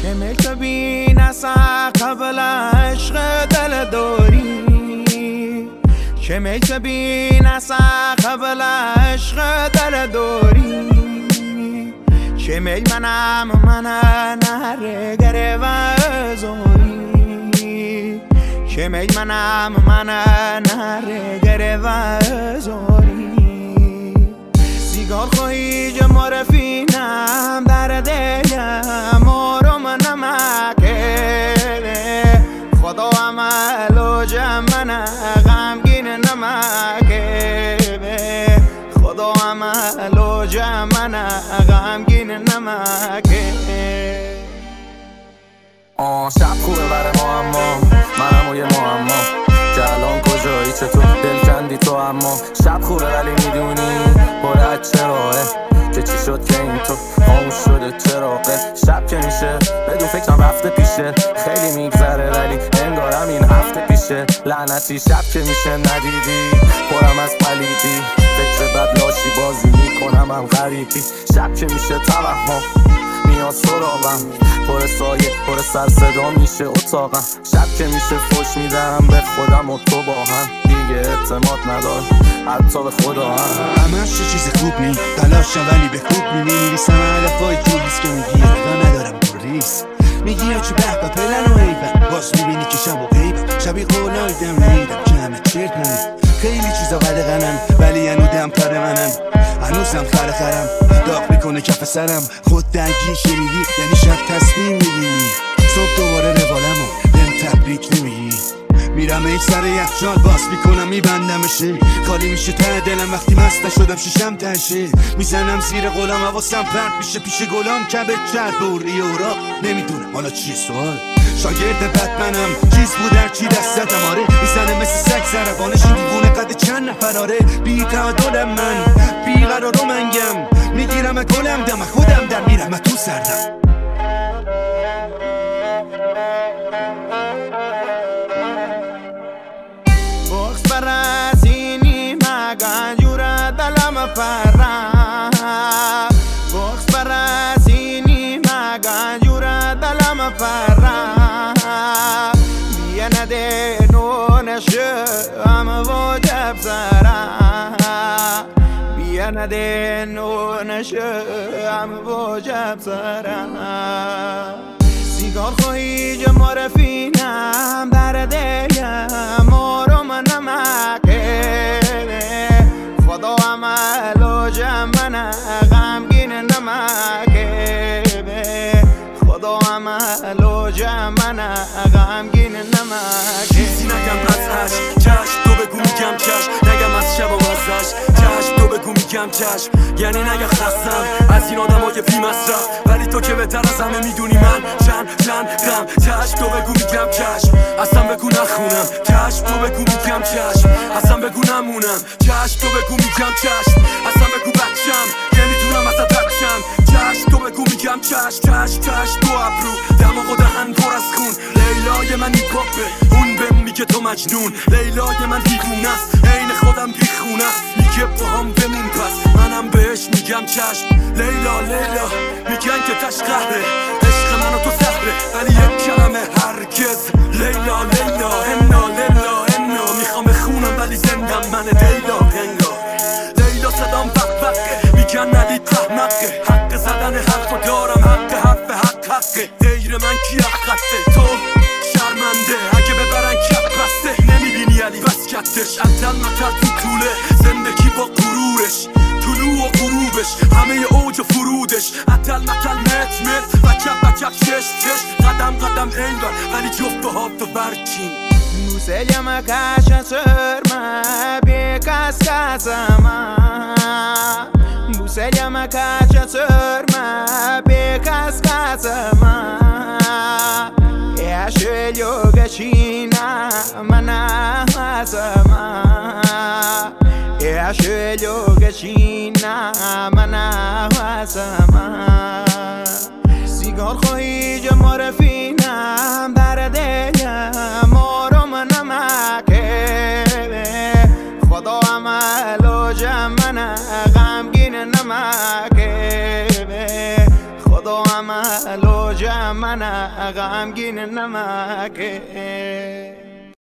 شمل تو بین اصلا قبل عشق دل داری شمل تو بین اصلا قبل عشق دل داری شمل منم نره گره و زوری شمل منم نره گره و زوری سیگار خواهی جا معرفینم در دلم آرام نمکه خدا عمل و جمعن غمگین نمکه خدا عمل و جمعن غمگین نمکه شب خوبه برای ما اما منم و یه معما که الان کجایی چطور دل کندی تو اما شب خوبه ولی میدونی باید چراهه که چی شد که این تو خاموش شده چراغه شب که میشه بدون فکرم رفته پیشه خیلی میگذره ولی انگارم این هفته پیشه لعنتی شب که میشه ندیدی پرم از پلیدی فکر بد لاشی بازی میکنم هم غریبی شب که میشه توهم میاد سراغم پر سایه پر سر صدا میشه اتاقم شب که میشه فوش میدم به خودم و تو با هم دیگه اعتماد ندار حتی به خدا هم همش چیز خوب نی تلاشم ولی به خوب می‌نویسم علفای جولیست که میگی و ندارم بریز میگی چه به پلن و ایبن باز میبینی که شب و غیبم شبی قولایدم نیدم که همه چرت نمید خیلی چیزا قدغنن ولی هنو دم پر منن هنوزم خرم داغ میکنه کف سرم خود درگیر شنیدی یعنی شب تصمیم میگیری صبح دوباره روالمو بهم تبریک نمیگی میرم ایک سر یخچال باز میکنم میبندمشه خالی میشه ته دلم وقتی مست شدم شیشم تشه میزنم زیر غلام حواسم پرت میشه پیش گلام کبه کرد بوری اوراق نمیدونم حالا چیه سوال شاگرد بتمنم چیز بود در چی دستم آره میزنه مثل سگ زربانش این دیوونه قد چند نفراره بی تعادلم من بی قرار و منگم میگیرم گلم دم خودم در میرم تو سردم بغز برسینی مگن جورا دلم پرم بغز برسینی مگن جورا دلم پرم بیا نده نونشه هم واجب سرم بیا نده نونشه هم واجب سرم سیگار خواهی جا معرفینم در دلم آرام نمکه خدا عمل و جمعن غمگین نمکه خدا عمل و جمعن غمگین نمکه چیزی نگم از عشق چشم تو بگو میگم چشم نگم از شب و مزدش چشم تو بگو میگم چشم یعنی نگم خستم از این آدم های بی مصرف ولی تو که بهتر از همه میدونی من چندم چشم تو بگو میگم چشم اصلا بگو نخونم چشم تو بگو میگم چشم اصلا بگو نمونم چشم تو بگو میگم چشم اصلا بگو بچم نمیتونم ازت بچم چشم تو بگو میگم چشم تو ابرو دماغ و دهن پر از خون لیلای من این پاپه اون بهم میگه تو مجنون لیلای من دیوونه است عین خودم بیخونه است میگه با هم بمون پس منم بهش میگم چشم لیلا میگن که تش قهره عشق من و تو سهره ولی یک کلمه هرگز لیلا انا میخوام بخونم ولی زندم من لیلا صدام بقبقه میگن ندید احمقه حق زدن حرف و دارم حقه غیر من کی حقته تو شرمنده اگه ببرن کپ بسته نمیبینی علی وسکتش عدل متر تو طوله زندگی با غرورش طلوع و غروبش همه اوج و فرودش عدل متل مت وکب چش قدم ایوان ولی جفت ها تو برچین Selja-me ka shëtër be kaskazama Selja-me ka shëtër be kaskazama E asheljo gëqina mana hazama E asheljo gëqina mana hazama سیگار خواهی جا معرفینم در دلم آرام نمکه خدا عمل و جمعن غمگین نمکه خدا خدا عمل و جمع من غمگین نمکه